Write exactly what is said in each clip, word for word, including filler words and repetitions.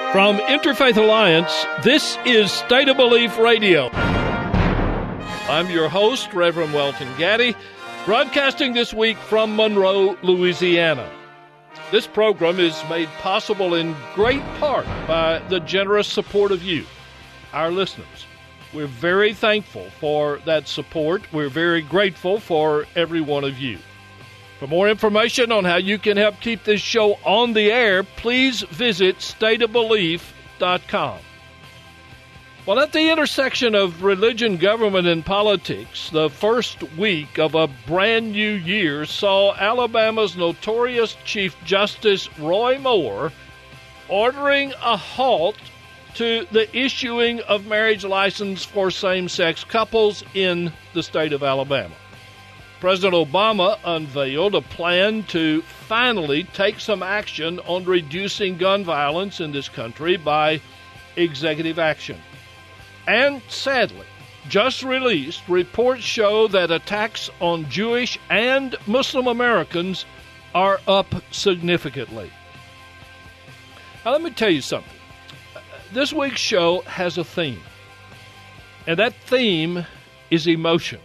From Interfaith Alliance, this is State of Belief Radio. I'm your host, Reverend Welton Gaddy, broadcasting this week from Monroe, Louisiana. This program is made possible in great part by the generous support of you, our listeners. We're very thankful for that support. We're very grateful for every one of you. For more information on how you can help keep this show on the air, please visit state of belief dot com. Well, at the intersection of religion, government, and politics, the first week of a brand new year saw Alabama's notorious Chief Justice Roy Moore ordering a halt to the issuing of marriage license for same-sex couples in the state of Alabama. President Obama unveiled a plan to finally take some action on reducing gun violence in this country by executive action. And sadly, just released reports show that attacks on Jewish and Muslim Americans are up significantly. Now, let me tell you something. This week's show has a theme, and that theme is emotion.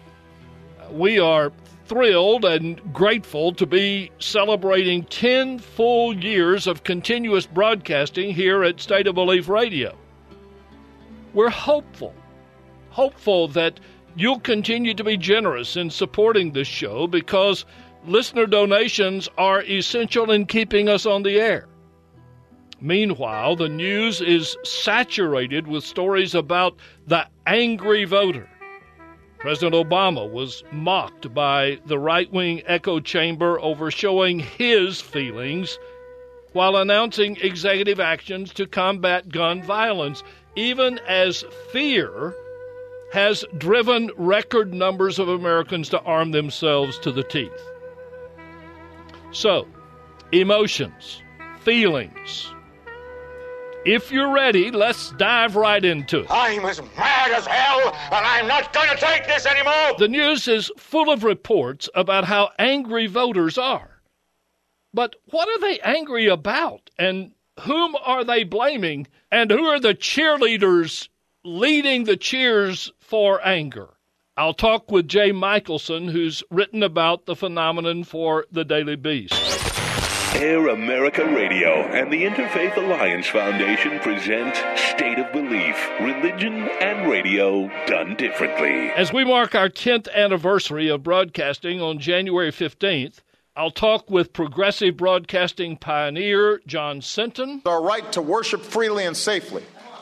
We are thrilled and grateful to be celebrating ten full years of continuous broadcasting here at State of Belief Radio. We're hopeful, hopeful that you'll continue to be generous in supporting this show because listener donations are essential in keeping us on the air. Meanwhile, the news is saturated with stories about the angry voter. President Obama was mocked by the right-wing echo chamber over showing his feelings while announcing executive actions to combat gun violence, even as fear has driven record numbers of Americans to arm themselves to the teeth. So, emotions, feelings. If you're ready, let's dive right into it. I'm as mad as hell, and I'm not going to take this anymore! The news is full of reports about how angry voters are. But what are they angry about? And whom are they blaming? And who are the cheerleaders leading the cheers for anger? I'll talk with Jay Michelson, who's written about the phenomenon for the Daily Beast. Air America Radio and the Interfaith Alliance Foundation present State of Belief, Religion and Radio Done Differently. As we mark our tenth anniversary of broadcasting on January fifteenth, I'll talk with progressive broadcasting pioneer John Sinton. Our right to worship freely and safely.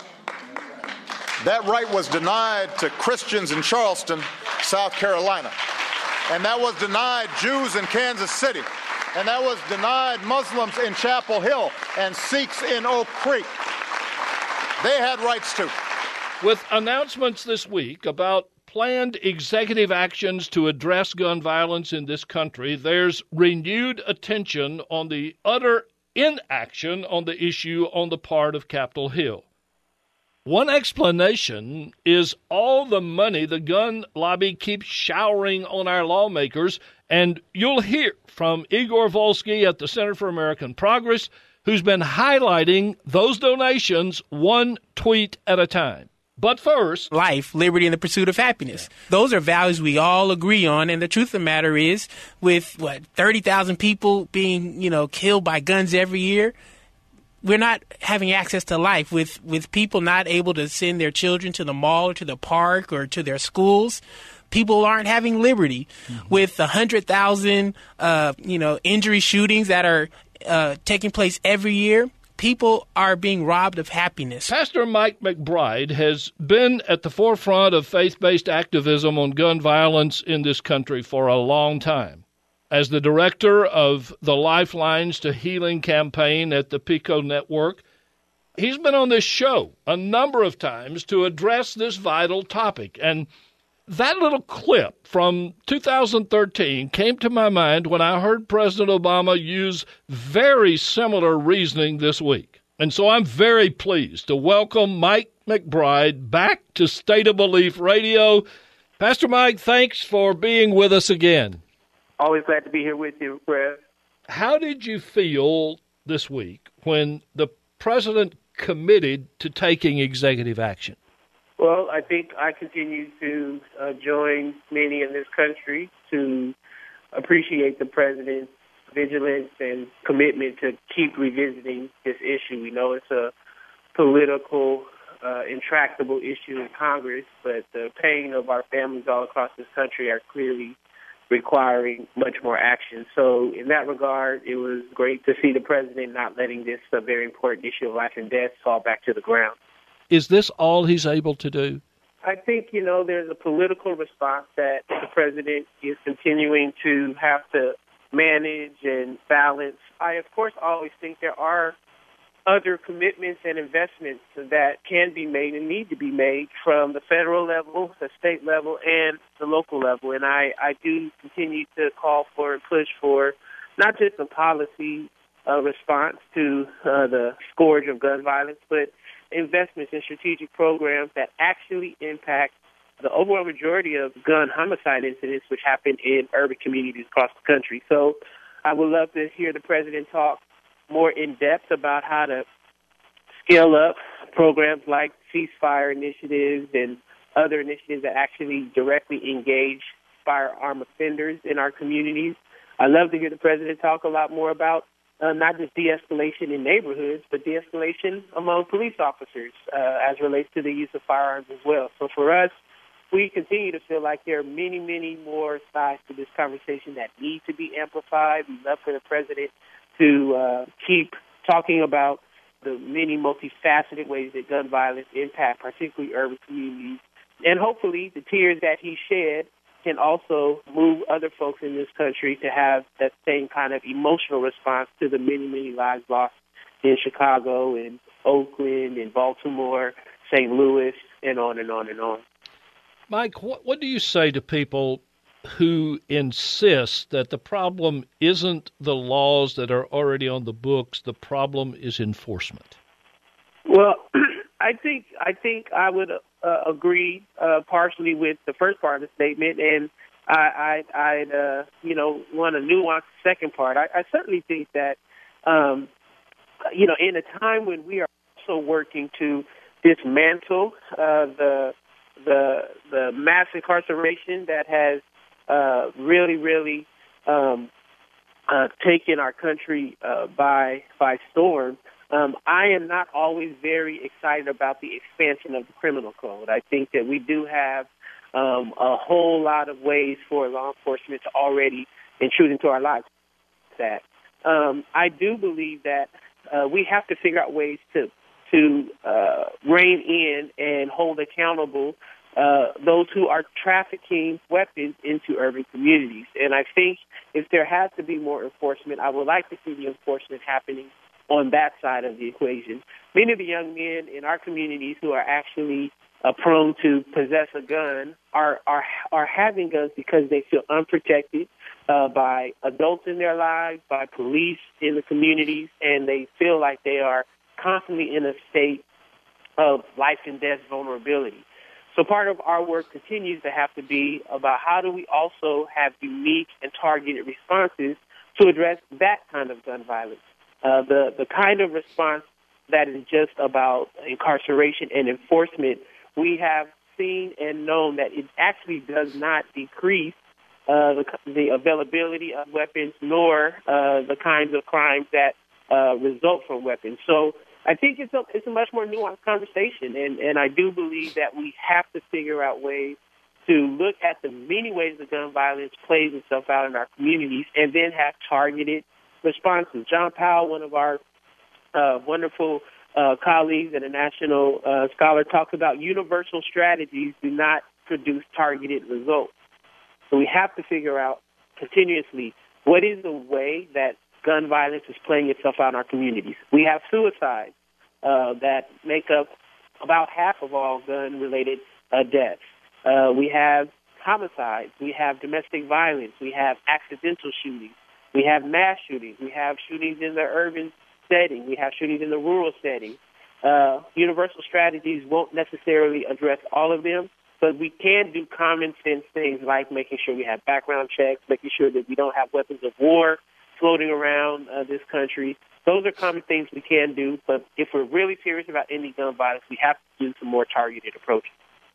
That right was denied to Christians in Charleston, South Carolina. And that was denied Jews in Kansas City. And that was denied Muslims in Chapel Hill and Sikhs in Oak Creek. They had rights too. With announcements this week about planned executive actions to address gun violence in this country, there's renewed attention on the utter inaction on the issue on the part of Capitol Hill. One explanation is all the money the gun lobby keeps showering on our lawmakers, and you'll hear from Igor Volsky at the Center for American Progress, who's been highlighting those donations one tweet at a time. But first, life, liberty, and the pursuit of happiness. Yeah. Those are values we all agree on. And the truth of the matter is, with what thirty thousand people being, you know, killed by guns every year, we're not having access to life. With with people not able to send their children to the mall or to the park or to their schools, people aren't having liberty. Mm-hmm. With a hundred thousand, uh, you know, injury shootings that are uh, taking place every year, people are being robbed of happiness. Pastor Mike McBride has been at the forefront of faith-based activism on gun violence in this country for a long time. As the director of the Lifelines to Healing campaign at the PICO Network, he's been on this show a number of times to address this vital topic. And that little clip from two thousand thirteen came to my mind when I heard President Obama use very similar reasoning this week. And so I'm very pleased to welcome Mike McBride back to State of Belief Radio. Pastor Mike, thanks for being with us again. Always glad to be here with you, Fred. How did you feel this week when the president committed to taking executive action? Well, I think I continue to uh, join many in this country to appreciate the president's vigilance and commitment to keep revisiting this issue. We know it's a political, uh, intractable issue in Congress, but the pain of our families all across this country are clearly requiring much more action. So in that regard, it was great to see the president not letting this uh, very important issue of life and death fall back to the ground. Is this all he's able to do? I think, you know, there's a political response that the president is continuing to have to manage and balance. I, of course, always think there are other commitments and investments that can be made and need to be made from the federal level, the state level, and the local level. And I, I do continue to call for and push for not just a policy uh, response to uh, the scourge of gun violence, but investments in strategic programs that actually impact the overall majority of gun homicide incidents, which happen in urban communities across the country. So I would love to hear the president talk more in depth about how to scale up programs like ceasefire initiatives and other initiatives that actually directly engage firearm offenders in our communities. I'd love to hear the president talk a lot more about uh, not just de-escalation in neighborhoods, but de-escalation among police officers uh, as relates to the use of firearms as well. So for us, we continue to feel like there are many, many more sides to this conversation that need to be amplified. We'd love for the president to uh, keep talking about the many multifaceted ways that gun violence impact, particularly urban communities. And hopefully the tears that he shed can also move other folks in this country to have that same kind of emotional response to the many, many lives lost in Chicago and Oakland and Baltimore, Saint Louis, and on and on and on. Mike, what, what do you say to people who insist that the problem isn't the laws that are already on the books, the problem is enforcement? Well, I think I think I would uh, agree uh, partially with the first part of the statement, and I, I, I'd uh, you know want to nuance the second part. I, I certainly think that um, you know in a time when we are also working to dismantle uh, the the the mass incarceration that has uh, really, really um, uh, taken our country uh, by by storm. Um, I am not always very excited about the expansion of the criminal code. I think that we do have um, a whole lot of ways for law enforcement to already intrude into our lives. That um, I do believe that uh, we have to figure out ways to to uh, rein in and hold accountable uh, those who are trafficking weapons into urban communities. And I think if there has to be more enforcement, I would like to see the enforcement happening on that side of the equation. Many of the young men in our communities who are actually uh, prone to possess a gun are, are, are having guns because they feel unprotected uh, by adults in their lives, by police in the communities, and they feel like they are constantly in a state of life and death vulnerability. So part of our work continues to have to be about how do we also have unique and targeted responses to address that kind of gun violence. Uh, the, the kind of response that is just about incarceration and enforcement, we have seen and known that it actually does not decrease uh, the, the availability of weapons nor uh, the kinds of crimes that uh, result from weapons. So I think it's a, it's a much more nuanced conversation, and, and I do believe that we have to figure out ways to look at the many ways that gun violence plays itself out in our communities and then have targeted responses. John Powell, one of our uh, wonderful uh, colleagues and a national uh, scholar, talks about universal strategies do not produce targeted results. So we have to figure out continuously what is the way that gun violence is playing itself out in our communities. We have suicides uh, that make up about half of all gun-related uh, deaths. Uh, we have homicides. We have domestic violence. We have accidental shootings. We have mass shootings. We have shootings in the urban setting. We have shootings in the rural setting. Uh, universal strategies won't necessarily address all of them, but we can do common sense things like making sure we have background checks, making sure that we don't have weapons of war floating around uh, this country. Those are common things we can do, but if we're really serious about ending gun violence, we have to do some more targeted approaches.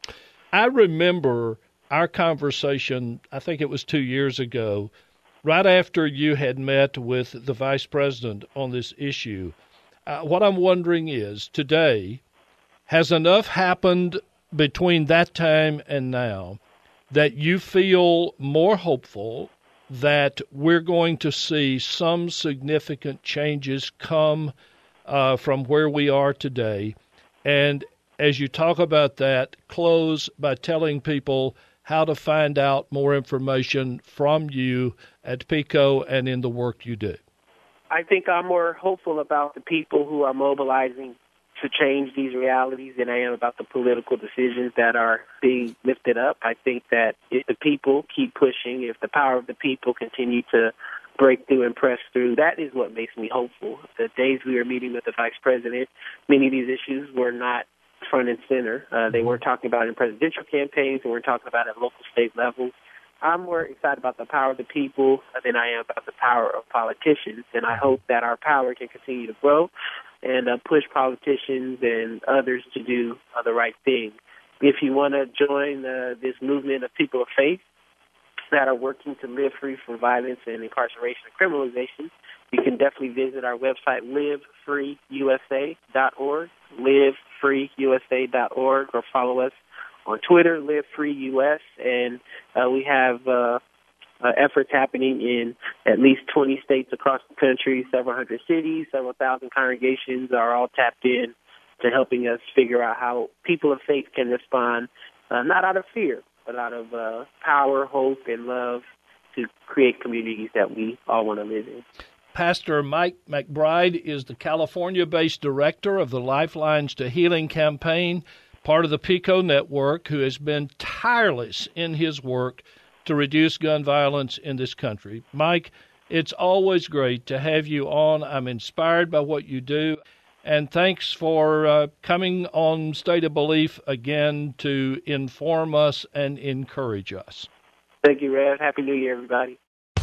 I remember our conversation, I think it was two years ago, right after you had met with the vice president on this issue. Uh, what I'm wondering is, today, has enough happened between that time and now that you feel more hopeful that we're going to see some significant changes come uh, from where we are today? And as you talk about that, close by telling people how to find out more information from you at PICO and in the work you do. I think I'm more hopeful about the people who are mobilizing to change these realities than I am about the political decisions that are being lifted up. I think that if the people keep pushing, if the power of the people continue to break through and press through, that is what makes me hopeful. The days we were meeting with the vice president, many of these issues were not front and center. Uh, they weren't talking about in presidential campaigns. They weren't talking about at local, state levels. I'm more excited about the power of the people than I am about the power of politicians, and I hope that our power can continue to grow and uh, push politicians and others to do uh, the right thing. If you want to join uh, this movement of people of faith that are working to live free from violence and incarceration and criminalization, you can definitely visit our website, live free U S A dot org, live free U S A dot org, or follow us on Twitter, LiveFreeUS, and uh, we have uh, uh, efforts happening in at least twenty states across the country, several hundred cities, several thousand congregations are all tapped in to helping us figure out how people of faith can respond, uh, not out of fear, but out of uh, power, hope, and love to create communities that we all want to live in. Pastor Mike McBride is the California-based director of the Lifelines to Healing campaign, part of the PICO network, who has been tireless in his work to reduce gun violence in this country. Mike, it's always great to have you on. I'm inspired by what you do, and thanks for uh, coming on State of Belief again to inform us and encourage us. Thank you, Rev. Happy New Year, everybody.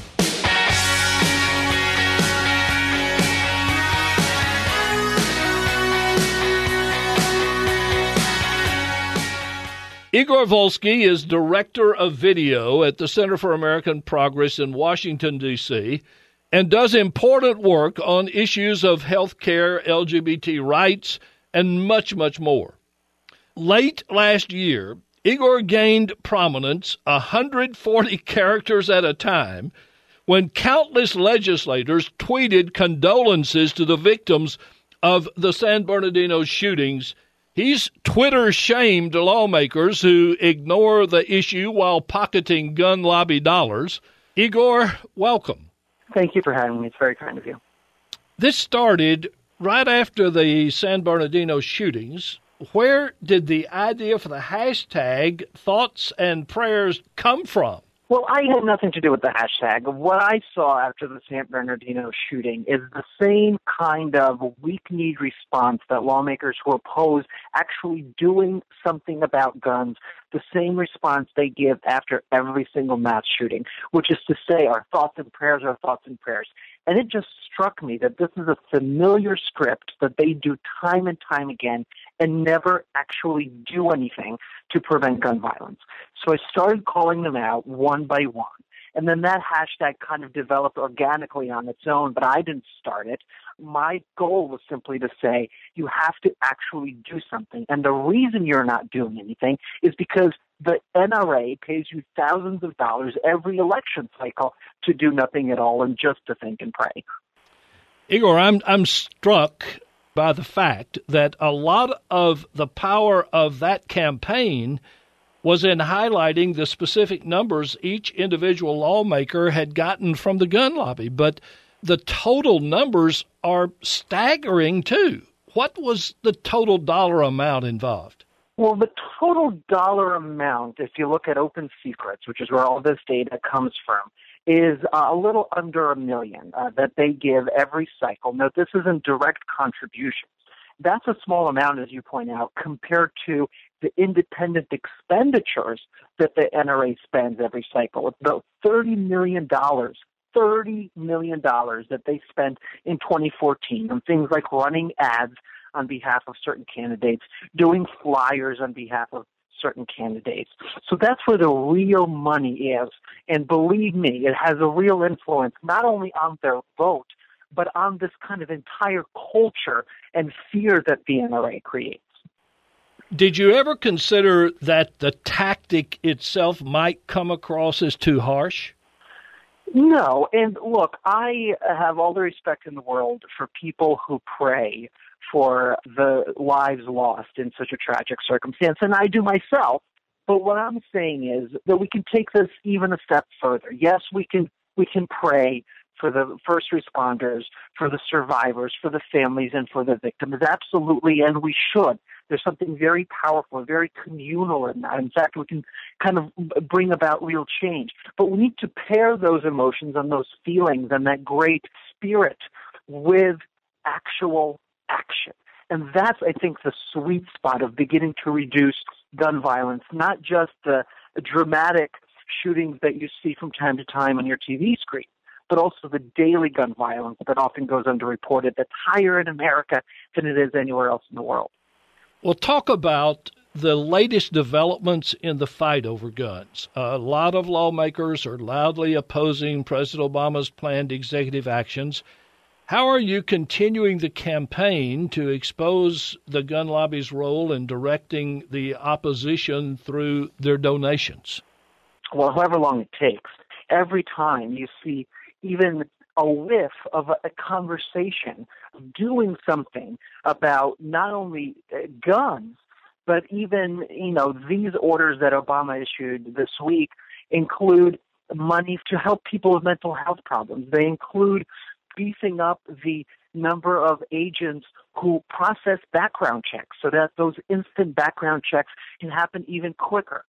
Igor Volsky is Director of Video at the Center for American Progress in Washington, D C, and does important work on issues of health care, L G B T rights, and much, much more. Late last year, Igor gained prominence one hundred forty characters at a time when countless legislators tweeted condolences to the victims of the San Bernardino shootings. He's Twitter-shamed lawmakers who ignore the issue while pocketing gun lobby dollars. Igor, welcome. Thank you for having me. It's very kind of you. This started right after the San Bernardino shootings. Where did the idea for the hashtag Thoughts and Prayers come from? Well, I had nothing to do with the hashtag. What I saw after the San Bernardino shooting is the same kind of weak-kneed response that lawmakers who oppose actually doing something about guns, the same response they give after every single mass shooting, which is to say our thoughts and prayers are thoughts and prayers. And it just struck me that this is a familiar script that they do time and time again and never actually do anything to prevent gun violence. So I started calling them out one by one. And then that hashtag kind of developed organically on its own, but I didn't start it. My goal was simply to say, you have to actually do something. And the reason you're not doing anything is because the N R A pays you thousands of dollars every election cycle to do nothing at all and just to think and pray. Igor, I'm I'm struck by the fact that a lot of the power of that campaign was in highlighting the specific numbers each individual lawmaker had gotten from the gun lobby. But the total numbers are staggering, too. What was the total dollar amount involved? Well, the total dollar amount, if you look at Open Secrets, which is where all this data comes from, is uh, a little under a million uh, that they give every cycle. Now, this isn't direct contributions. That's a small amount, as you point out, compared to the independent expenditures that the N R A spends every cycle. It's about thirty million dollars thirty million dollars that they spent in twenty fourteen on things like running ads on behalf of certain candidates, doing flyers on behalf of certain candidates. So that's where the real money is. And believe me, it has a real influence not only on their vote, but on this kind of entire culture and fear that the N R A creates. Did you ever consider that the tactic itself might come across as too harsh? No, and look, I have all the respect in the world for people who pray for the lives lost in such a tragic circumstance, and I do myself. But what I'm saying is that we can take this even a step further. Yes, we can we can pray for the first responders, for the survivors, for the families, and for the victims. Absolutely, and we should. There's something very powerful, very communal in that. In fact, we can kind of bring about real change. But we need to pair those emotions and those feelings and that great spirit with actual action. And that's, I think, the sweet spot of beginning to reduce gun violence, not just the dramatic shootings that you see from time to time on your T V screen, but also the daily gun violence that often goes underreported that's higher in America than it is anywhere else in the world. Well, talk about the latest developments in the fight over guns. A lot of lawmakers are loudly opposing President Obama's planned executive actions. How are you continuing the campaign to expose the gun lobby's role in directing the opposition through their donations? Well, however long it takes, every time you see even a whiff of a, a conversation, doing something about not only uh, guns, but even, you know, these orders that Obama issued this week include money to help people with mental health problems. They include beefing up the number of agents who process background checks so that those instant background checks can happen even quicker.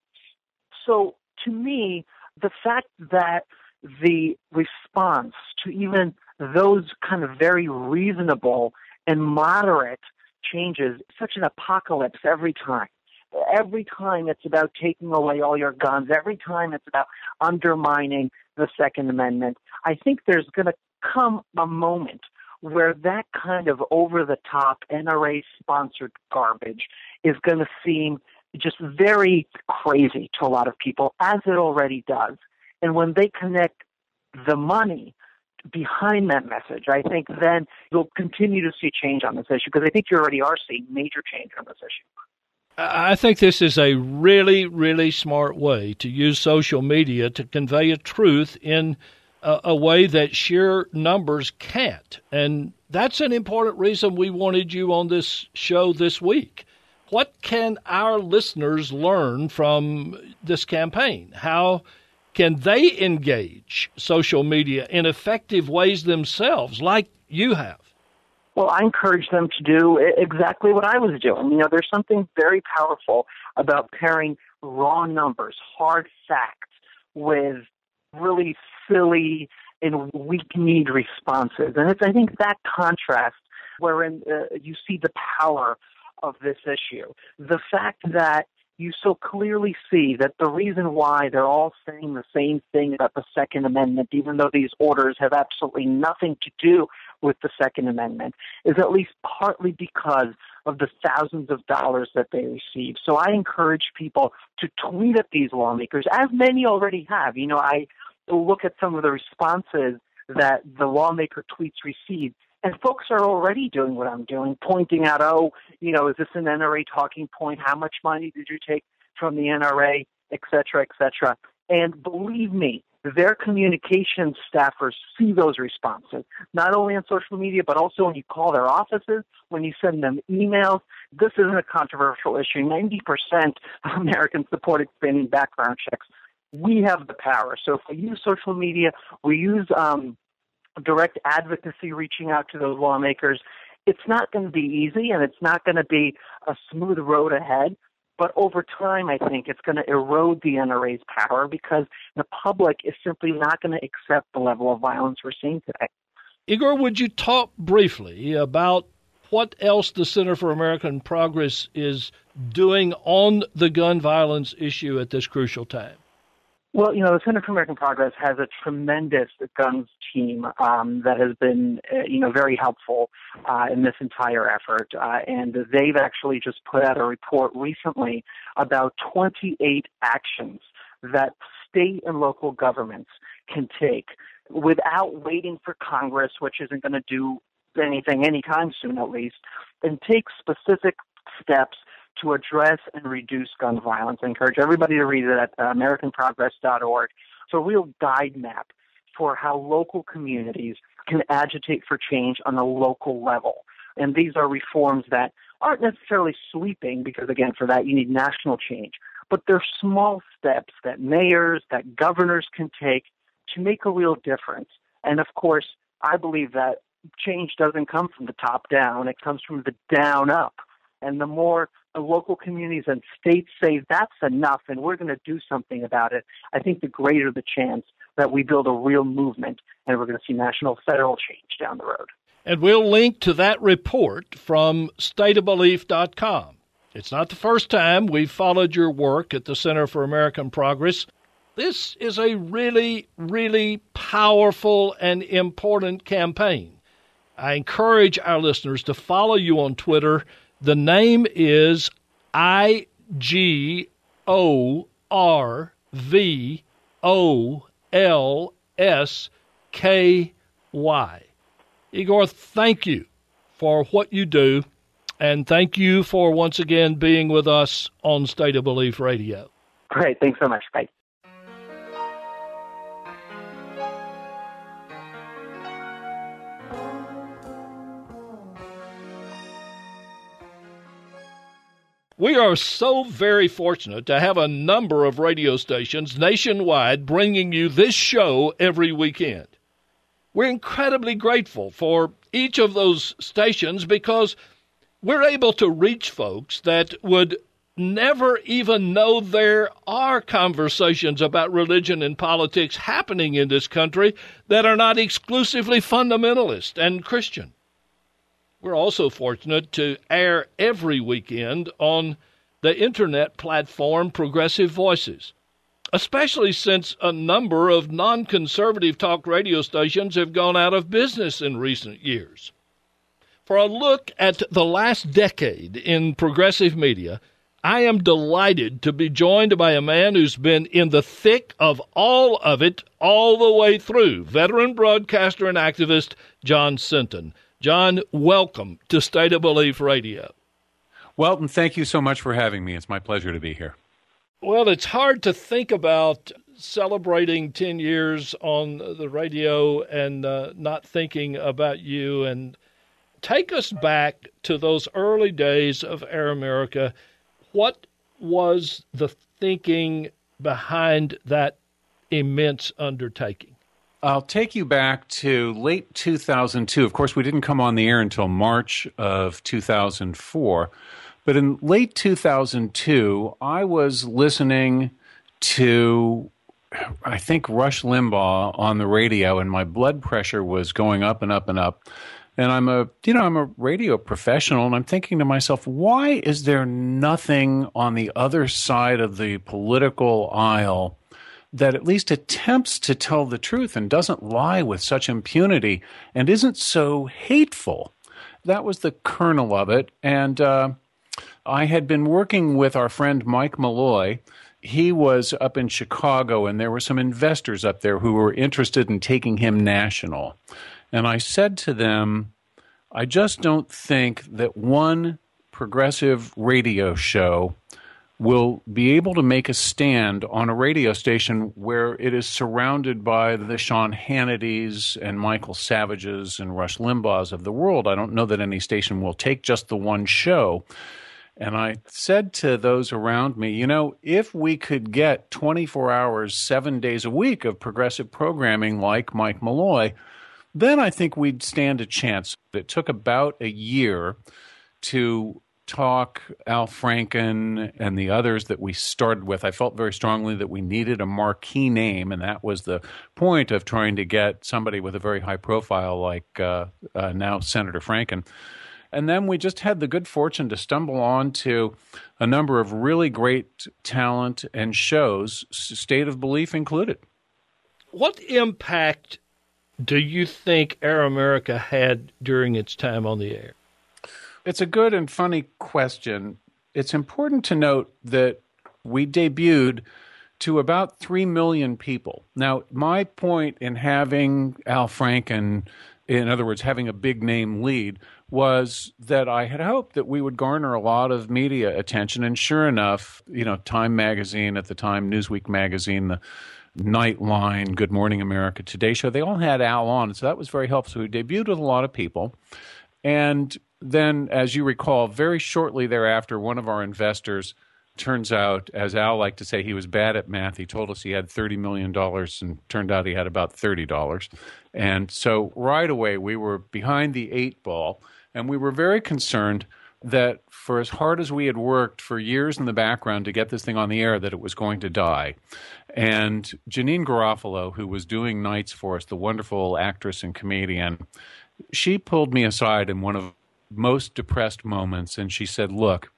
So to me, the fact that the response to even those kind of very reasonable and moderate changes, such an apocalypse every time. Every time it's about taking away all your guns. Every time it's about undermining the Second Amendment. I think there's going to come a moment where that kind of over-the-top N R A-sponsored garbage is going to seem just very crazy to a lot of people, as it already does. And when they connect the money behind that message, I think then you'll continue to see change on this issue, because I think you already are seeing major change on this issue. I think this is a really, really smart way to use social media to convey a truth in a, a way that sheer numbers can't. And that's an important reason we wanted you on this show this week. What can our listeners learn from this campaign? How can they engage social media in effective ways themselves, like you have? Well, I encourage them to do exactly what I was doing. You know, there's something very powerful about pairing raw numbers, hard facts, with really silly and weak-kneed responses. And it's, I think, that contrast wherein uh, you see the power of this issue. The fact that you so clearly see that the reason why they're all saying the same thing about the Second Amendment, even though these orders have absolutely nothing to do with the Second Amendment, is at least partly because of the thousands of dollars that they receive. So I encourage people to tweet at these lawmakers, as many already have. You know, I look at some of the responses that the lawmaker tweets receive, and folks are already doing what I'm doing, pointing out, oh, you know, is this an N R A talking point? How much money did you take from the N R A, et cetera, et cetera. And believe me, their communications staffers see those responses, not only on social media, but also when you call their offices, when you send them emails. This isn't a controversial issue. ninety percent of Americans support expanding background checks. We have the power. So if we use social media, we use um, direct advocacy, reaching out to those lawmakers. It's not going to be easy, and it's not going to be a smooth road ahead. But over time, I think it's going to erode the N R A's power, because the public is simply not going to accept the level of violence we're seeing today. Igor, would you talk briefly about what else the Center for American Progress is doing on the gun violence issue at this crucial time? Well, you know, the Center for American Progress has a tremendous guns team um, that has been, uh, you know, very helpful uh, in this entire effort. Uh, and they've actually just put out a report recently about twenty-eight actions that state and local governments can take without waiting for Congress, which isn't going to do anything anytime soon at least, and take specific steps to address and reduce gun violence. I encourage everybody to read it at uh, american progress dot org. It's a real guide map for how local communities can agitate for change on a local level. And these are reforms that aren't necessarily sweeping, because, again, for that you need national change. But they're small steps that mayors, that governors can take to make a real difference. And, of course, I believe that change doesn't come from the top down. It comes from the down up. And the more the local communities and states say that's enough and we're going to do something about it, I think the greater the chance that we build a real movement and we're going to see national, federal change down the road. And we'll link to that report from state of belief dot com. It's not the first time we've followed your work at the Center for American Progress. This is a really, really powerful and important campaign. I encourage our listeners to follow you on Twitter. The name is I G O R V O L S K Y. Igor, thank you for what you do, and thank you for once again being with us on State of Belief Radio. Great. Thanks so much. Bye. We are so very fortunate to have a number of radio stations nationwide bringing you this show every weekend. We're incredibly grateful for each of those stations because we're able to reach folks that would never even know there are conversations about religion and politics happening in this country that are not exclusively fundamentalist and Christian. We're also fortunate to air every weekend on the internet platform Progressive Voices, especially since a number of non-conservative talk radio stations have gone out of business in recent years. For a look at the last decade in progressive media, I am delighted to be joined by a man who's been in the thick of all of it all the way through, veteran broadcaster and activist John Sinton. John, welcome to State of Belief Radio. Welton, thank you so much for having me. It's my pleasure to be here. Well, it's hard to think about celebrating ten years on the radio and uh, not thinking about you. And take us back to those early days of Air America. What was the thinking behind that immense undertaking? I'll take you back to late two thousand two. Of course, we didn't come on the air until March of two thousand four. But in late two thousand two, I was listening to, I think, Rush Limbaugh on the radio, and my blood pressure was going up and up and up. And I'm a, you know, I'm a radio professional, and I'm thinking to myself, why is there nothing on the other side of the political aisle that at least attempts to tell the truth and doesn't lie with such impunity and isn't so hateful? That was the kernel of it. And uh, I had been working with our friend Mike Malloy. He was up in Chicago, and there were some investors up there who were interested in taking him national. And I said to them, I just don't think that one progressive radio show will be able to make a stand on a radio station where it is surrounded by the Sean Hannitys and Michael Savages and Rush Limbaughs of the world. I don't know that any station will take just the one show. And I said to those around me, you know, if we could get twenty-four hours, seven days a week of progressive programming like Mike Malloy, then I think we'd stand a chance. It took about a year to talk Al Franken and the others that we started with. I felt very strongly that we needed a marquee name, and that was the point of trying to get somebody with a very high profile like uh, uh, now Senator Franken. And then we just had the good fortune to stumble onto a number of really great talent and shows, State of Belief included. What impact do you think Air America had during its time on the air? It's a good and funny question. It's important to note that we debuted to about three million people. Now, my point in having Al Franken, in other words, having a big name lead, was that I had hoped that we would garner a lot of media attention. And sure enough, you know, Time Magazine at the time, Newsweek Magazine, the Nightline, Good Morning America, Today Show, they all had Al on. So that was very helpful. So we debuted with a lot of people. And then, as you recall, very shortly thereafter, one of our investors, turns out, as Al liked to say, he was bad at math. He told us he had thirty million dollars, and turned out he had about thirty dollars. And so right away, we were behind the eight ball, and we were very concerned that for as hard as we had worked for years in the background to get this thing on the air, that it was going to die. And Janine Garofalo, who was doing nights for us, the wonderful actress and comedian, she pulled me aside in one of the most depressed moments, and she said, look,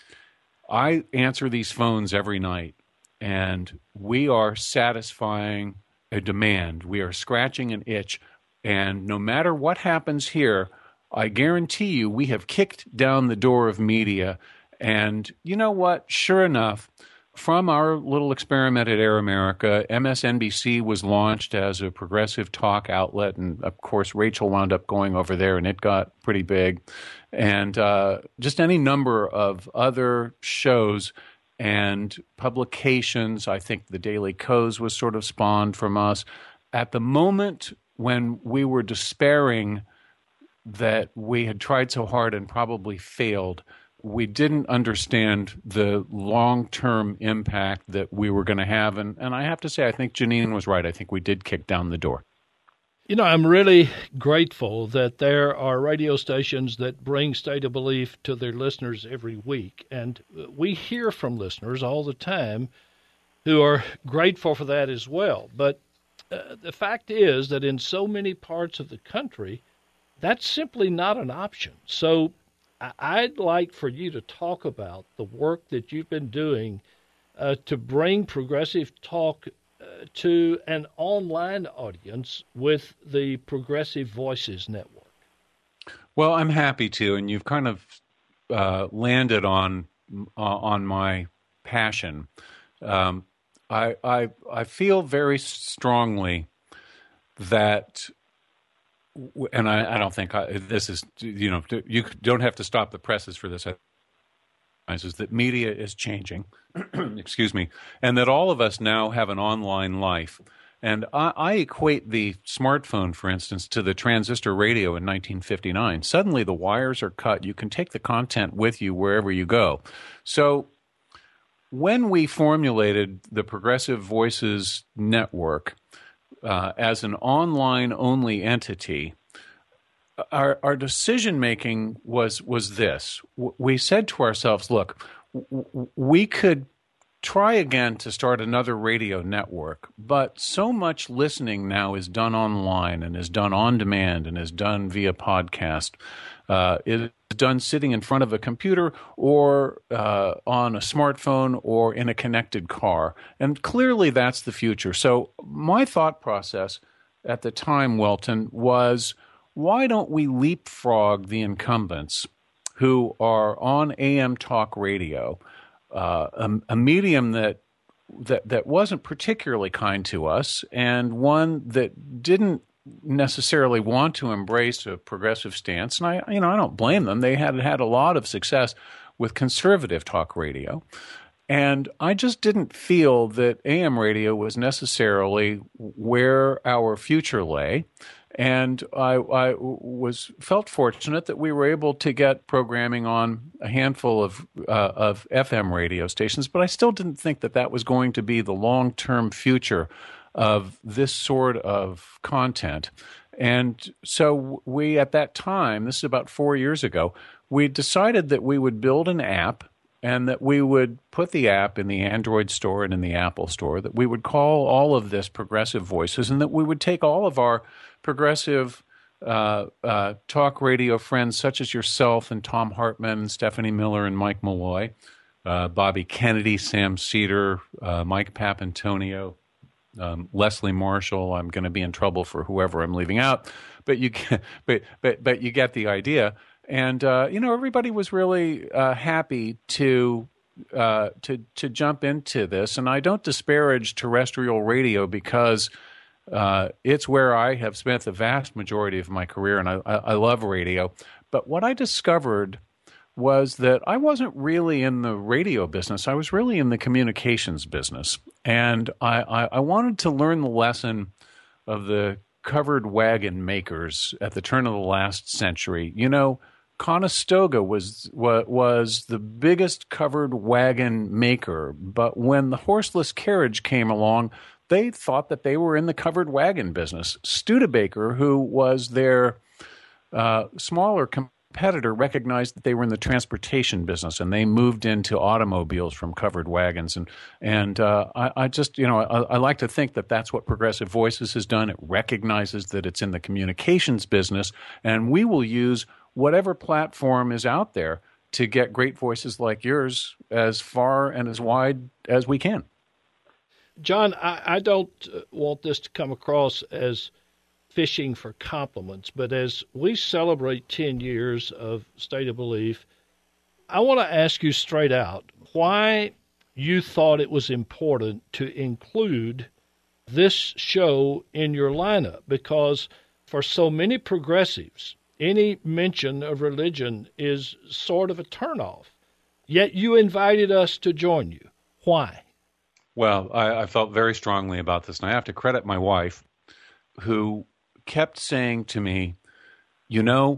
I answer these phones every night, and we are satisfying a demand. We are scratching an itch, and no matter what happens here, I guarantee you we have kicked down the door of media. And you know what? Sure enough, from our little experiment at Air America, M S N B C was launched as a progressive talk outlet, and of course Rachel wound up going over there, and it got pretty big. And uh, just any number of other shows and publications. I think the Daily Kos was sort of spawned from us. At the moment when we were despairing that we had tried so hard and probably failed, we didn't understand the long-term impact that we were going to have. And, and I have to say, I think Janine was right. I think we did kick down the door. You know, I'm really grateful that there are radio stations that bring State of Belief to their listeners every week. And we hear from listeners all the time who are grateful for that as well. But uh, the fact is that in so many parts of the country, that's simply not an option. So I'd like for you to talk about the work that you've been doing uh, to bring progressive talk uh, to an online audience with the Progressive Voices Network. Well, I'm happy to, and you've kind of uh, landed on uh, on my passion. Um, I, I I feel very strongly that. And I, I don't think I, this is, you know, you don't have to stop the presses for this. Is that media is changing, excuse me, and that all of us now have an online life. And I, I equate the smartphone, for instance, to the transistor radio in nineteen fifty-nine. Suddenly the wires are cut. You can take the content with you wherever you go. So when we formulated the Progressive Voices Network, Uh, as an online-only entity, our, our decision-making was was this. W- we said to ourselves, look, w- we could try again to start another radio network, but so much listening now is done online and is done on demand and is done via podcast. Uh, it is done sitting in front of a computer or uh, on a smartphone or in a connected car. And clearly that's the future. So my thought process at the time, Welton, was why don't we leapfrog the incumbents who are on A M talk radio, uh, a, a medium that, that that wasn't particularly kind to us, and one that didn't necessarily want to embrace a progressive stance. And I, you know, I don't blame them. They had had a lot of success with conservative talk radio. And I just didn't feel that A M radio was necessarily where our future lay. And I, I was felt fortunate that we were able to get programming on a handful of uh, of F M radio stations, but I still didn't think that that was going to be the long-term future of this sort of content. And so we, at that time, this is about four years ago, we decided that we would build an app and that we would put the app in the Android store and in the Apple store, that we would call all of this Progressive Voices, and that we would take all of our progressive uh, uh, talk radio friends such as yourself and Tom Hartman, Stephanie Miller, and Mike Malloy, uh, Bobby Kennedy, Sam Cedar, uh, Mike Papantonio, um, Leslie Marshall. I'm going to be in trouble for whoever I'm leaving out, but you get, but but but you get the idea. And uh, you know, everybody was really uh, happy to. Uh, to to jump into this, and I don't disparage terrestrial radio because uh, it's where I have spent the vast majority of my career, and I, I, I love radio. But what I discovered was that I wasn't really in the radio business. I was really in the communications business, and I, I, I wanted to learn the lesson of the covered wagon makers at the turn of the last century. You know, Conestoga was was the biggest covered wagon maker, but when the horseless carriage came along, they thought that they were in the covered wagon business. Studebaker, who was their uh, smaller competitor, recognized that they were in the transportation business, and they moved into automobiles from covered wagons. And and uh, I, I just, you know, I, I like to think that that's what Progressive Voices has done. It recognizes that it's in the communications business, and we will use whatever platform is out there to get great voices like yours as far and as wide as we can. John, I, I don't want this to come across as fishing for compliments, but as we celebrate ten years of State of Belief, I want to ask you straight out why you thought it was important to include this show in your lineup, because for so many progressives, any mention of religion is sort of a turnoff. Yet you invited us to join you. Why? Well, I, I felt very strongly about this, and I have to credit my wife, who kept saying to me, you know,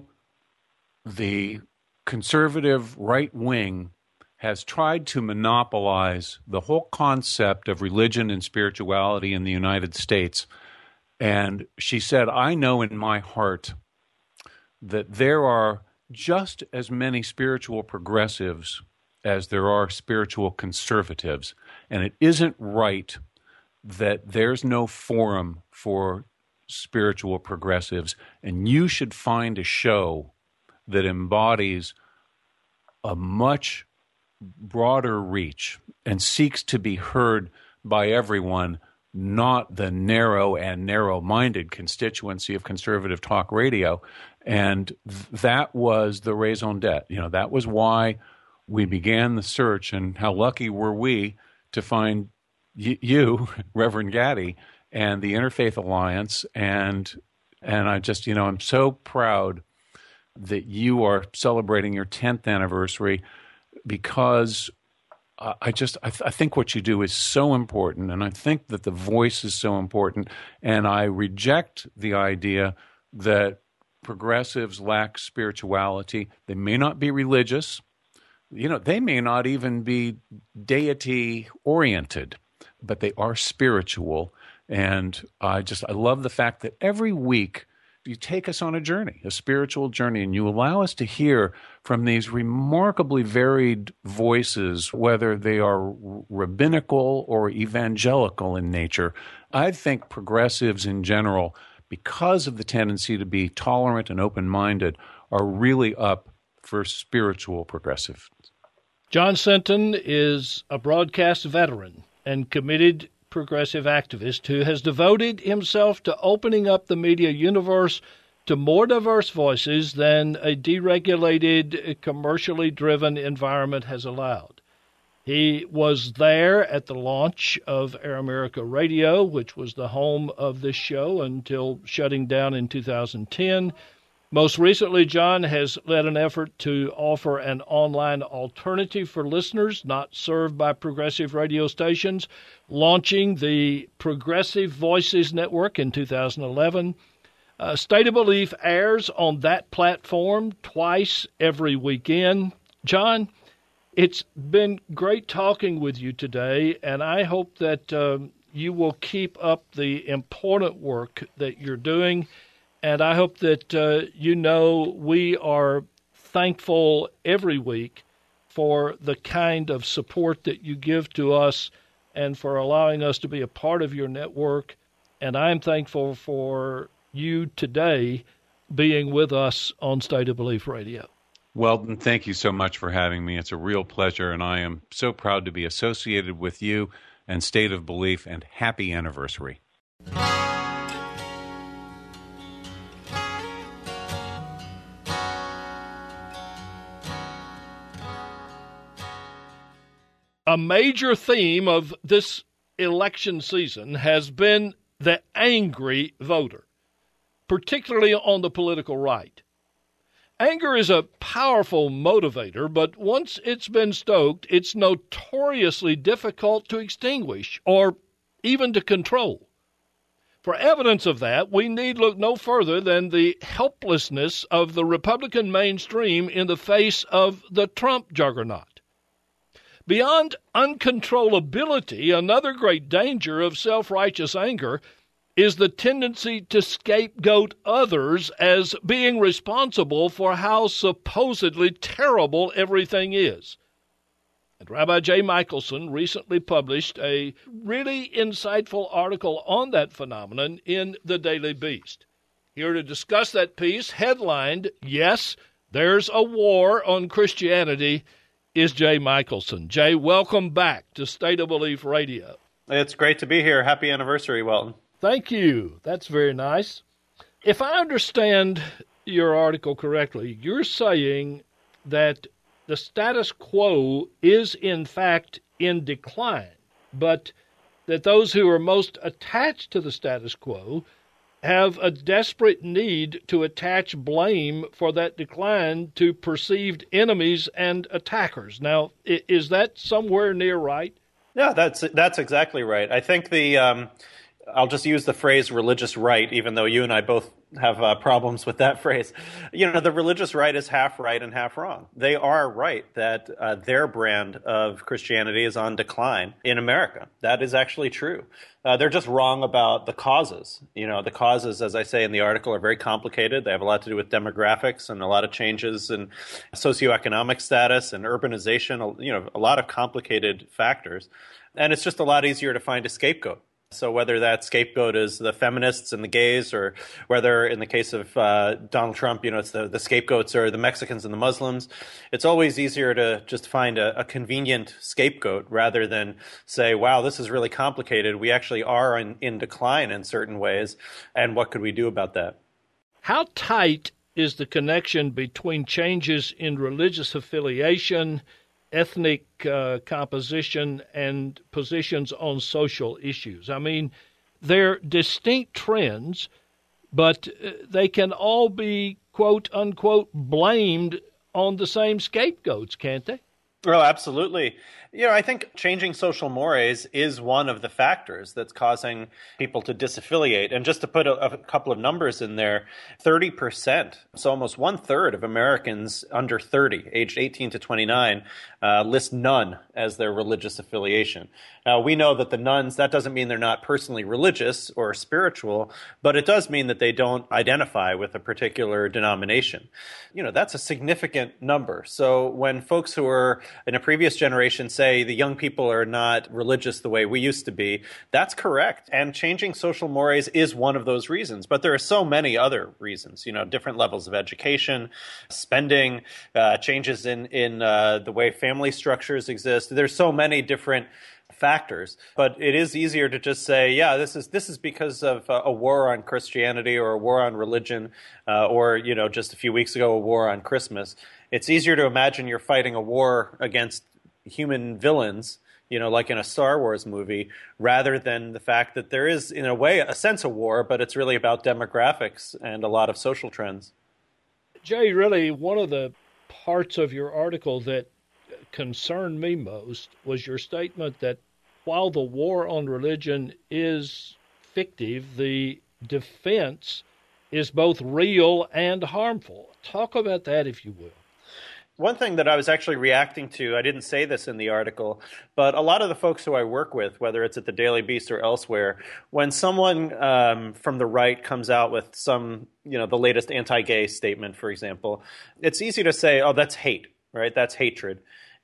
the conservative right wing has tried to monopolize the whole concept of religion and spirituality in the United States. And she said, I know in my heart that there are just as many spiritual progressives as there are spiritual conservatives. And it isn't right that there's no forum for spiritual progressives. And you should find a show that embodies a much broader reach and seeks to be heard by everyone, not the narrow and narrow-minded constituency of conservative talk radio. And th- that was the raison d'etre. You know, that was why we began the search, and how lucky were we to find y- you, Reverend Gaddy, and the Interfaith Alliance. And and I just, you know, I'm so proud that you are celebrating your tenth anniversary, because uh, I just, I, th- I think what you do is so important, and I think that the voice is so important, and I reject the idea that progressives lack spirituality. They may not be religious. You know, they may not even be deity-oriented, but they are spiritual. And I just, I love the fact that every week you take us on a journey, a spiritual journey, and you allow us to hear from these remarkably varied voices, whether they are rabbinical or evangelical in nature. I think progressives in general, because of the tendency to be tolerant and open-minded, are really up for spiritual progressive. John Sinton is a broadcast veteran and committed progressive activist who has devoted himself to opening up the media universe to more diverse voices than a deregulated, commercially driven environment has allowed. He was there at the launch of Air America Radio, which was the home of this show until shutting down in two thousand ten. Most recently, John has led an effort to offer an online alternative for listeners not served by progressive radio stations, launching the Progressive Voices Network in two thousand eleven. Uh, State of Belief airs on that platform twice every weekend. John, it's been great talking with you today, and I hope that um, you will keep up the important work that you're doing. And I hope that uh, you know we are thankful every week for the kind of support that you give to us and for allowing us to be a part of your network. And I'm thankful for you today being with us on State of Belief Radio. Weldon, thank you so much for having me. It's a real pleasure, and I am so proud to be associated with you and State of Belief, and happy anniversary. A major theme of this election season has been the angry voter, particularly on the political right. Anger is a powerful motivator, but once it's been stoked, it's notoriously difficult to extinguish or even to control. For evidence of that, we need look no further than the helplessness of the Republican mainstream in the face of the Trump juggernaut. Beyond uncontrollability, another great danger of self-righteous anger is the tendency to scapegoat others as being responsible for how supposedly terrible everything is. And Rabbi Jay Michaelson recently published a really insightful article on that phenomenon in the Daily Beast. Here to discuss that piece, headlined, "Yes, There's a War on Christianity," is Jay Michaelson. Jay, welcome back to State of Belief Radio. It's great to be here. Happy anniversary, Welton. Thank you. That's very nice. If I understand your article correctly, you're saying that the status quo is in fact in decline, but that those who are most attached to the status quo have a desperate need to attach blame for that decline to perceived enemies and attackers. Now, is that somewhere near right? Yeah, that's that's exactly right. I think the um, I'll just use the phrase religious right, even though you and I both have uh, problems with that phrase. You know, the religious right is half right and half wrong. They are right that uh, their brand of Christianity is on decline in America. That is actually true. Uh, they're just wrong about the causes. You know, the causes, as I say in the article, are very complicated. They have a lot to do with demographics and a lot of changes in socioeconomic status and urbanization, you know, a lot of complicated factors. And it's just a lot easier to find a scapegoat. So whether that scapegoat is the feminists and the gays, or whether in the case of uh, Donald Trump, you know, it's the, the scapegoats are the Mexicans and the Muslims, it's always easier to just find a, a convenient scapegoat rather than say, wow, this is really complicated. We actually are in, in decline in certain ways, and what could we do about that? How tight is the connection between changes in religious affiliation, ethnic uh, composition, and positions on social issues? I mean, they're distinct trends, but uh, they can all be, quote, unquote, blamed on the same scapegoats, can't they? Well, absolutely. You know, I think changing social mores is one of the factors that's causing people to disaffiliate. And just to put a, a couple of numbers in there, thirty percent, so almost one third of Americans under thirty, aged eighteen to twenty-nine, uh, list none as their religious affiliation. Now, we know that the nones, that doesn't mean they're not personally religious or spiritual, but it does mean that they don't identify with a particular denomination. You know, that's a significant number. So when folks who are in a previous generation say the young people are not religious the way we used to be, that's correct. And changing social mores is one of those reasons. But there are so many other reasons, you know, different levels of education, spending, uh, changes in, in uh, the way family structures exist. There's so many different factors, but it is easier to just say, yeah, this is this is because of uh, a war on Christianity or a war on religion, uh, or, you know, just a few weeks ago, a war on Christmas. It's easier to imagine you're fighting a war against human villains, you know, like in a Star Wars movie, rather than the fact that there is, in a way, a sense of war, but it's really about demographics and a lot of social trends. Jay, really, one of the parts of your article that concerned me most was your statement that while the war on religion is fictive, the defense is both real and harmful. Talk about that, if you will. One thing that I was actually reacting to, I didn't say this in the article, but a lot of the folks who I work with, whether it's at the Daily Beast or elsewhere, when someone um, from the right comes out with some, you know, the latest anti-gay statement, for example, it's easy to say, oh, that's hate, right? That's hatred.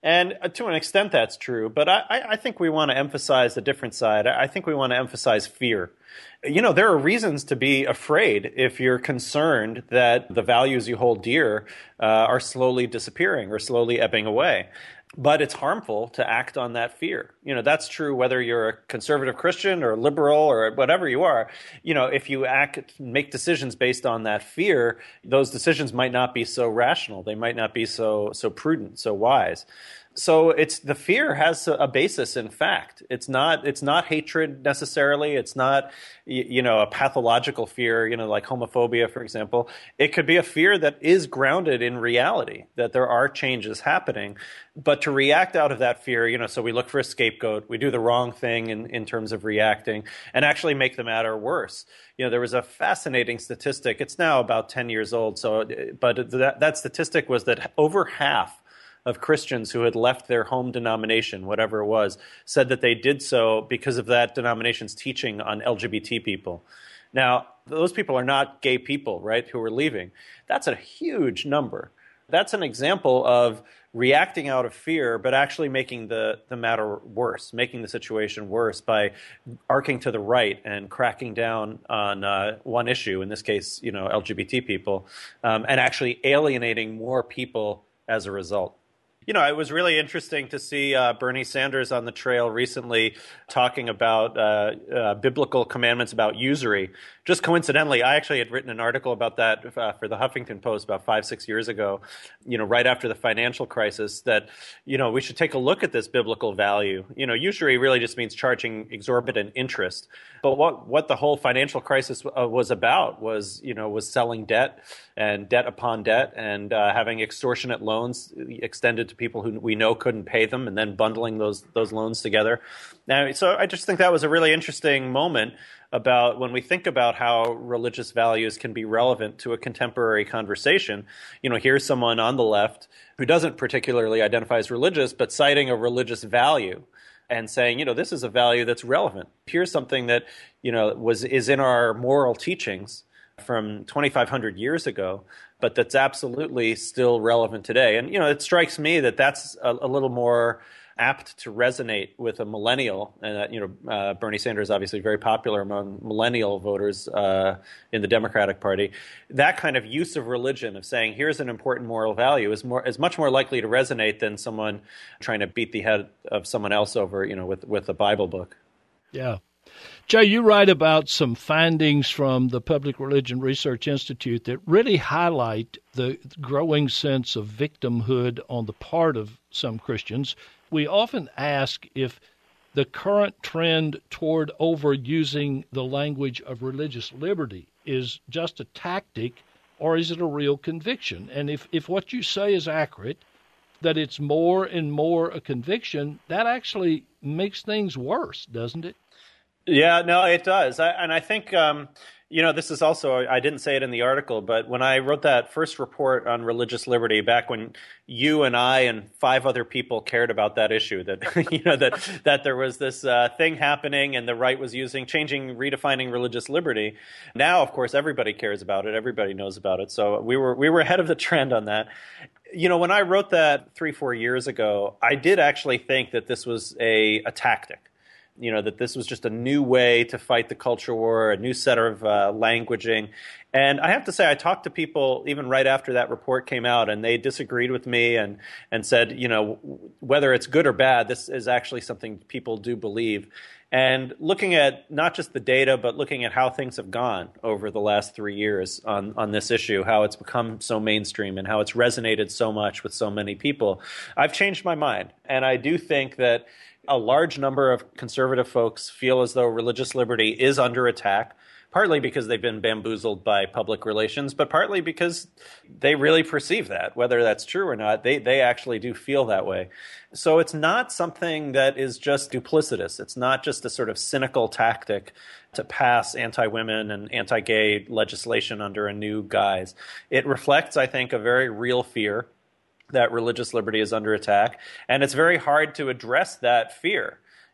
And to an extent, that's true. But I, I think we want to emphasize a different side. I think we want to emphasize fear. You know, there are reasons to be afraid if you're concerned that the values you hold dear uh, are slowly disappearing or slowly ebbing away. But it's harmful to act on that fear. You know, that's true whether you're a conservative Christian or liberal or whatever you are. You know, if you act, make decisions based on that fear, those decisions might not be so rational. They might not be so so prudent, so wise. So it's the fear has a basis in fact. It's not it's not hatred necessarily. It's not you know a pathological fear, you know, like homophobia, for example. It could be a fear that is grounded in reality, that there are changes happening. But to react out of that fear, you know, so we look for a scapegoat, we do the wrong thing in, in terms of reacting, and actually make the matter worse. You know, there was a fascinating statistic. It's now about ten years old. So, but that, that statistic was that over half of Christians who had left their home denomination, whatever it was, said that they did so because of that denomination's teaching on L G B T people. Now, those people are not gay people, right, who are leaving. That's a huge number. That's an example of reacting out of fear, but actually making the, the matter worse, making the situation worse by arcing to the right and cracking down on uh, one issue, in this case, you know, L G B T people, um, and actually alienating more people as a result. You know, it was really interesting to see uh, Bernie Sanders on the trail recently talking about uh, uh, biblical commandments about usury. Just coincidentally, I actually had written an article about that uh, for the Huffington Post about five, six years ago, you know, right after the financial crisis, that, you know, we should take a look at this biblical value. You know, usury really just means charging exorbitant interest. But what, what the whole financial crisis uh, was about was, you know, was selling debt and debt upon debt and uh, having extortionate loans extended to people who we know couldn't pay them and then bundling those those loans together. Now, so I just think that was a really interesting moment about when we think about how religious values can be relevant to a contemporary conversation. You know, here's someone on the left who doesn't particularly identify as religious, but citing a religious value and saying, you know, this is a value that's relevant. Here's something that, you know, was is in our moral teachings from twenty-five hundred years ago, but that's absolutely still relevant today. And, you know, it strikes me that that's a, a little more apt to resonate with a millennial. And, uh, you know, uh, Bernie Sanders is obviously very popular among millennial voters uh, in the Democratic Party. That kind of use of religion, of saying, here's an important moral value, is more is much more likely to resonate than someone trying to beat the head of someone else over, you know, with, with a Bible book. Yeah. Jay, you write about some findings from the Public Religion Research Institute that really highlight the growing sense of victimhood on the part of some Christians. We often ask if the current trend toward overusing the language of religious liberty is just a tactic or is it a real conviction? And if, if what you say is accurate, that it's more and more a conviction, that actually makes things worse, doesn't it? Yeah, no, it does. I, and I think, um, you know, this is also, I didn't say it in the article, but when I wrote that first report on religious liberty back when you and I and five other people cared about that issue, that, you know, that, that there was this uh, thing happening and the right was using, changing, redefining religious liberty. Now, of course, everybody cares about it. Everybody knows about it. So we were, we were ahead of the trend on that. You know, when I wrote that three, four years ago, I did actually think that this was a, a tactic. You know, that this was just a new way to fight the culture war, a new set of uh, languaging. And I have to say, I talked to people even right after that report came out, and they disagreed with me and, and said, you know, whether it's good or bad, this is actually something people do believe. And looking at not just the data, but looking at how things have gone over the last three years on, on this issue, how it's become so mainstream and how it's resonated so much with so many people, I've changed my mind. And I do think that a large number of conservative folks feel as though religious liberty is under attack, partly because they've been bamboozled by public relations, but partly because they really perceive that. Whether that's true or not, they, they actually do feel that way. So it's not something that is just duplicitous. It's not just a sort of cynical tactic to pass anti-women and anti-gay legislation under a new guise. It reflects, I think, a very real fear that religious liberty is under attack, and it's very hard to address that fear.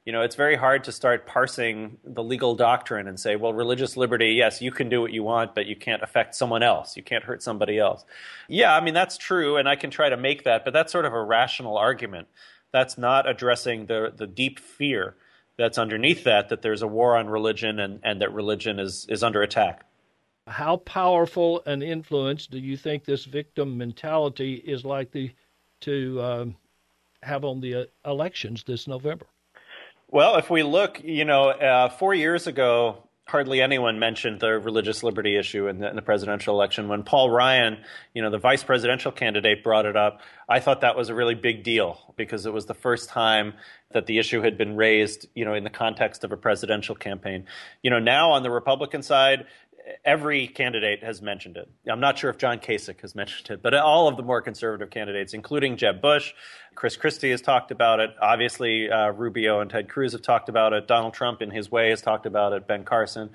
You know, it's very hard to start parsing the legal doctrine and say, well, religious liberty, yes, you can do what you want, but you can't affect someone else. You can't hurt somebody else. Yeah, I mean, that's true, and I can try to make that, but that's sort of a rational argument. That's not addressing the, the deep fear that's underneath that, that there's a war on religion and, and that religion is, is under attack. How powerful an influence do you think this victim mentality is likely to um, have on the uh, elections this November? Well, if we look, you know, uh, four years ago, hardly anyone mentioned the religious liberty issue in the, in the presidential election. When Paul Ryan, you know, the vice presidential candidate, brought it up, I thought that was a really big deal because it was the first time that the issue had been raised, you know, in the context of a presidential campaign. You know, now on the Republican side, every candidate has mentioned it. I'm not sure if John Kasich has mentioned it, but all of the more conservative candidates, including Jeb Bush, Chris Christie has talked about it. Obviously, uh, Rubio and Ted Cruz have talked about it. Donald Trump, in his way, has talked about it. Ben Carson.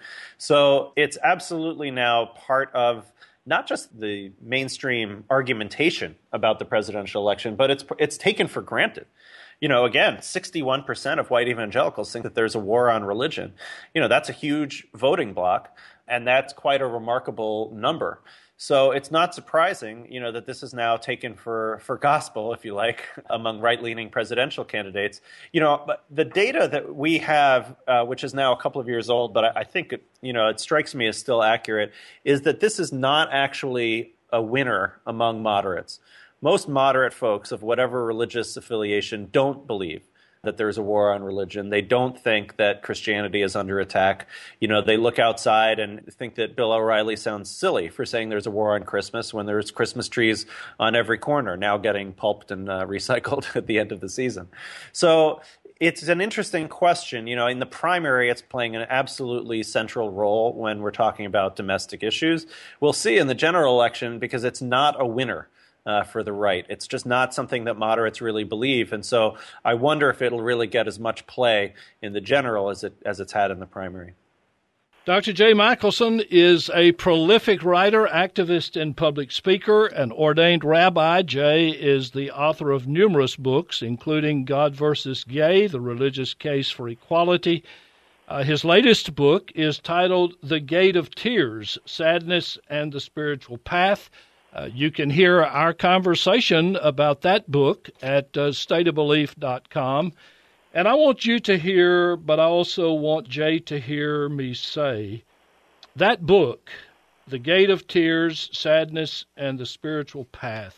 So it's absolutely now part of not just the mainstream argumentation about the presidential election, but it's it's taken for granted. You know, again, sixty-one percent of white evangelicals think that there's a war on religion. You know, that's a huge voting bloc, and that's quite a remarkable number. So it's not surprising, you know, that this is now taken for, for gospel, if you like, among right-leaning presidential candidates. You know, but the data that we have, uh, which is now a couple of years old, but I, I think, it, you know, it strikes me as still accurate, is that this is not actually a winner among moderates. Most moderate folks of whatever religious affiliation don't believe that there's a war on religion. They don't think that Christianity is under attack. You know, they look outside and think that Bill O'Reilly sounds silly for saying there's a war on Christmas when there's Christmas trees on every corner, now getting pulped and uh, recycled at the end of the season. So it's an interesting question. You know, in the primary, it's playing an absolutely central role when we're talking about domestic issues. We'll see in the general election because it's not a winner. Uh, for the right. It's just not something that moderates really believe. And so I wonder if it'll really get as much play in the general as it as it's had in the primary. Doctor Jay Michaelson is a prolific writer, activist, and public speaker, an ordained rabbi. Jay is the author of numerous books, including God versus Gay, The Religious Case for Equality. Uh, his latest book is titled The Gate of Tears, Sadness and the Spiritual Path. Uh, you can hear our conversation about that book at uh, state of belief dot com. And I want you to hear, but I also want Jay to hear me say, that book, The Gate of Tears, Sadness, and the Spiritual Path,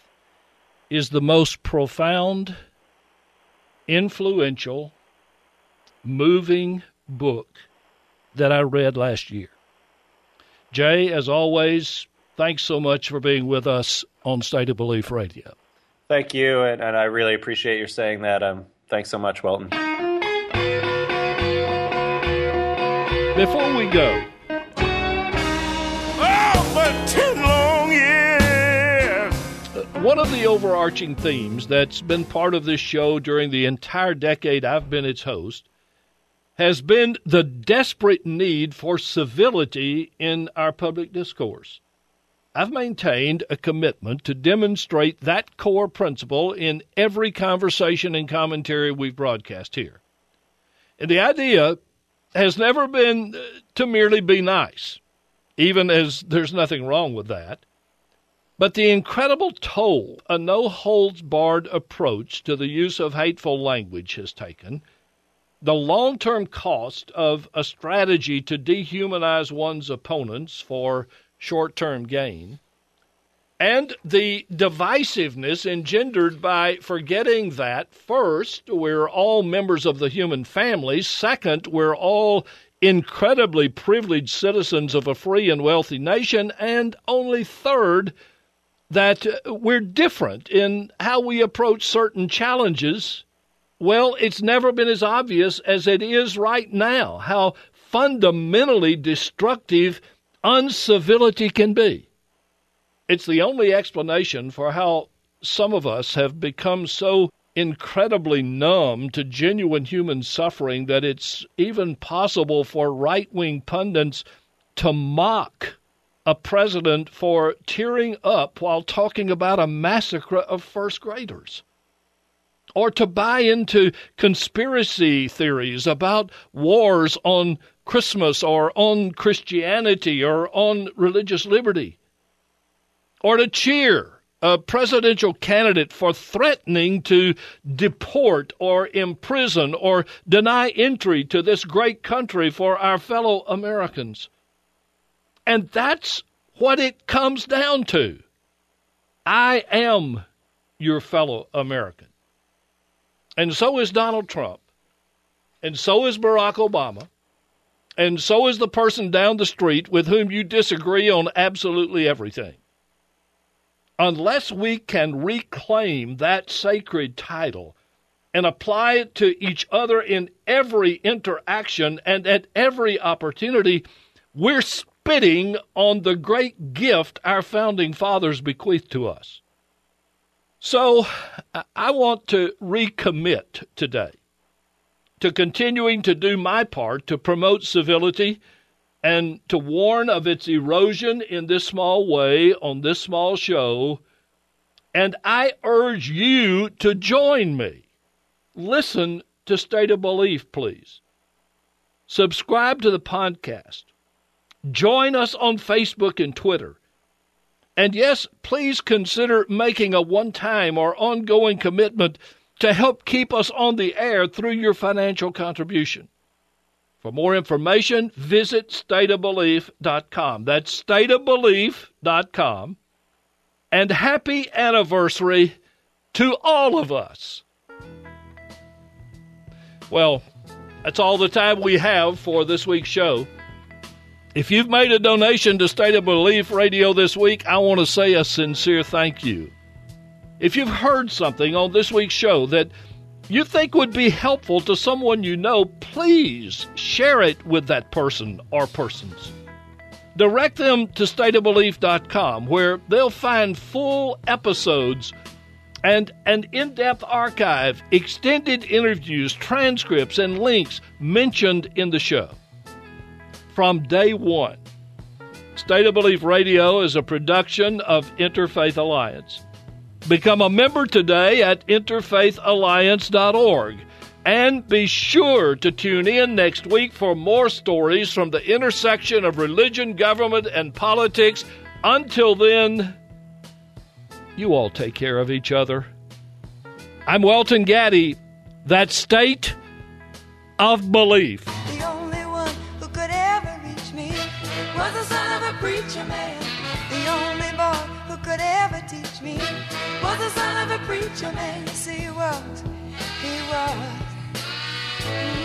is the most profound, influential, moving book that I read last year. Jay, as always, thanks so much for being with us on State of Belief Radio. Thank you, and, and I really appreciate your saying that. Um, thanks so much, Welton. Before we go, Oh, but ten long years. one of the overarching themes that's been part of this show during the entire decade I've been its host has been the desperate need for civility in our public discourse. I've maintained a commitment to demonstrate that core principle in every conversation and commentary we've broadcast here. And the idea has never been to merely be nice, even as there's nothing wrong with that. But the incredible toll a no-holds-barred approach to the use of hateful language has taken, the long-term cost of a strategy to dehumanize one's opponents for short-term gain, and the divisiveness engendered by forgetting that, first, we're all members of the human family, second, we're all incredibly privileged citizens of a free and wealthy nation, and only third, that we're different in how we approach certain challenges. Well, it's never been as obvious as it is right now, how fundamentally destructive uncivility can be. It's the only explanation for how some of us have become so incredibly numb to genuine human suffering that it's even possible for right-wing pundits to mock a president for tearing up while talking about a massacre of first graders. or to buy into conspiracy theories about wars on Christmas or on Christianity or on religious liberty, or to cheer a presidential candidate for threatening to deport or imprison or deny entry to this great country for our fellow Americans. And that's what it comes down to. I am your fellow American. And so is Donald Trump. And so is Barack Obama. And so is the person down the street with whom you disagree on absolutely everything. Unless we can reclaim that sacred title and apply it to each other in every interaction and at every opportunity, we're spitting on the great gift our founding fathers bequeathed to us. So I want to recommit today to continuing to do my part to promote civility and to warn of its erosion in this small way on this small show. And I urge you to join me. Listen to State of Belief, please. Subscribe to the podcast. Join us on Facebook and Twitter. And yes, please consider making a one-time or ongoing commitment to help keep us on the air through your financial contribution. For more information, visit state of belief dot com. That's state of belief dot com. And happy anniversary to all of us. Well, that's all the time we have for this week's show. If you've made a donation to State of Belief Radio this week, I want to say a sincere thank you. If you've heard something on this week's show that you think would be helpful to someone you know, please share it with that person or persons. Direct them to state of belief dot com, where they'll find full episodes and an in-depth archive, extended interviews, transcripts, and links mentioned in the show. From day one, State of Belief Radio is a production of Interfaith Alliance. Become a member today at interfaith alliance dot org. And be sure to tune in next week for more stories from the intersection of religion, government, and politics. Until then, you all take care of each other. I'm Welton Gaddy. That's State of Belief. The only one who could ever reach me was the son of a preacher man. The only boy who could ever teach me was the son of a preacher man. Yes, he was. He was.